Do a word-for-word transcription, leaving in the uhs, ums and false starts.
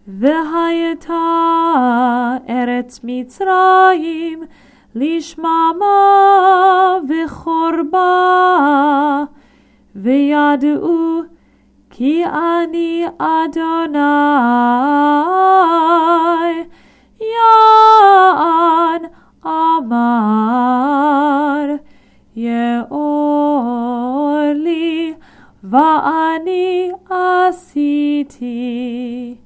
והייתה ארץ מצרים לשממה וחורבה, וידעו כי אני אדוני יען אמר יאור לי ואני עשיתי.